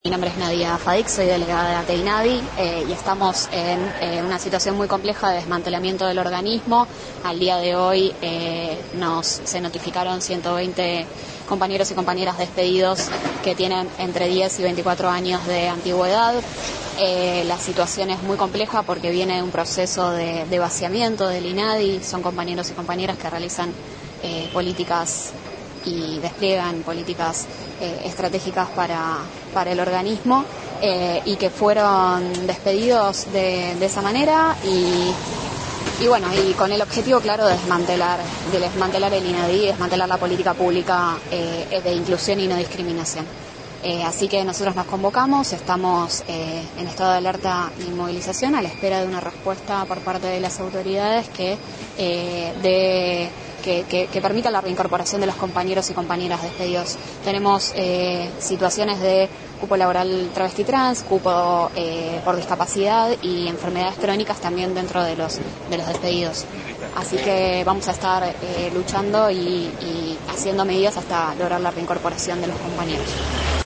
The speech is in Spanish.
Mi nombre es Nadia Fadik, soy delegada de ATEINADI y estamos en una situación muy compleja de desmantelamiento del organismo. Al día de hoy se notificaron 120 compañeros y compañeras despedidos que tienen entre 10 y 24 años de antigüedad. La situación es muy compleja porque viene un proceso de vaciamiento del INADI. Son compañeros y compañeras que realizan políticas y despliegan políticas estratégicas para el organismo y que fueron despedidos de esa manera y con el objetivo claro de desmantelar el INADI, desmantelar la política pública de inclusión y no discriminación. Así que nosotros nos convocamos, estamos en estado de alerta y movilización a la espera de una respuesta por parte de las autoridades que permita la reincorporación de los compañeros y compañeras despedidos. Tenemos situaciones de cupo laboral travesti trans, cupo por discapacidad y enfermedades crónicas también dentro de los despedidos. Así que vamos a estar luchando y haciendo medidas hasta lograr la reincorporación de los compañeros.